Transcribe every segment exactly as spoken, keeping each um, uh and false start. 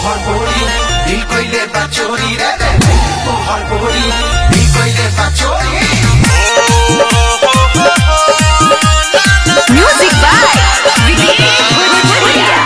तोहर बोली दिल कइले बा चोरी रे रे तोहर बोली दिल कइले बा चोरी। म्यूजिक बाय विवेक भोजपुरिया।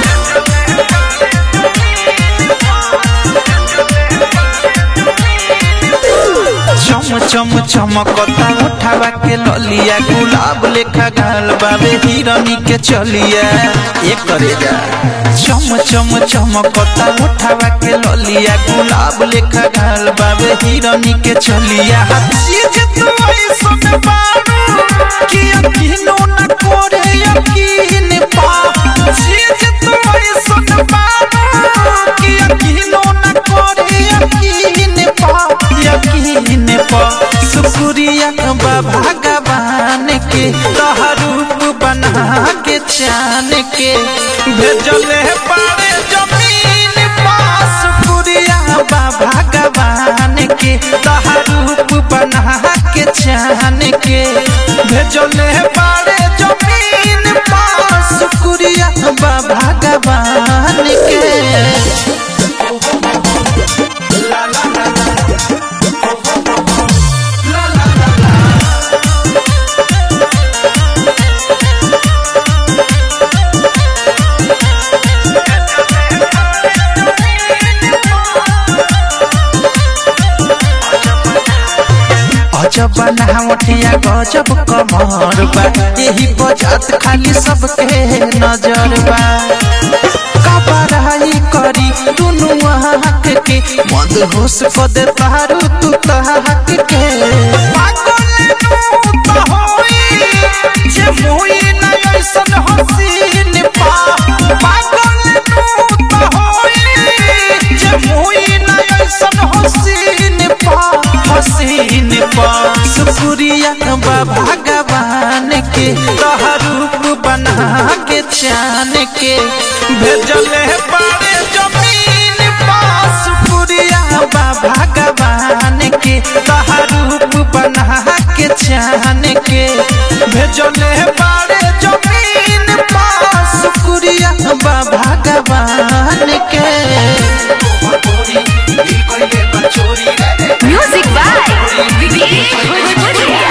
चम चम चमकता उठावा के ललिया गुलाब लेखा गाल बाबे हिरनी के चलिया एक करे जा। चम चम चमकता उठावा के ललिया गुलाब लेखा गाल बाबे हिरनी के चलिया। चीज तो ऐसन बारू कि यकीनो न करे यकीन पा। चीज तो ऐसन बारू कि यकीनो न करे यकीन पा यकीन पा। शुक्रिया बा भगवान के तोहर रूप बना के चान के भेजले पारे जमीन पा। शुक्रिया बा भगवान के तोहर रूप बना के चान के भेजले पारे जमीन पा। शुक्रिया बा भगवान के। अजब बनावटिया गजब कमर बा यही बजात खाली सबके नजर बा। कबराई करी दुनु हक के मद होश को दे तारू तू तहक के। पागल नू तो होई जे मोई न ऐसन हसीन पा। पागल नू तो होई जे मोई न ऐसन हसीन पा हसीन पा। शुक्रिया बा भगवान के तोहर रूप बना के चान के भेजले पारे जमीन पा। शुक्रिया बा भगवान के तोहर रूप बना के चान के भेजले पारे जमीन पा। शुक्रिया बा भगवान के। म्यूजिक बाय विवेक भोजपुरिया।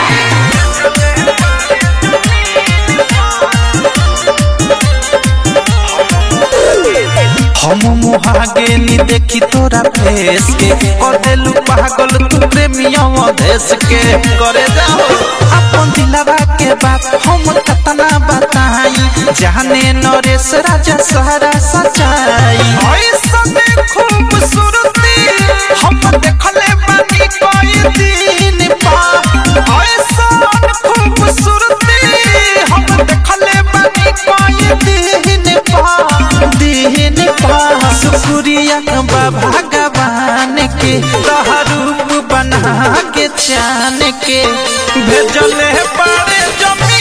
हम मुहागेली देखी तोरा फेस के कदेलू पागल तू प्रेमियों देश के करे जाओ अपन दिलवा के बात हम कतना बताई जाने नरेश राजा सारा सच्चाई। ऐसन खूबसूरती हम देखले बानी कोई दिन पा। ऐसन खूबसूरती हम देखले बानी कोई दिन पा दिन पा। शुक्रिया बा भगवान के तोहर रूप बना के चान के भेजले पारे जमीन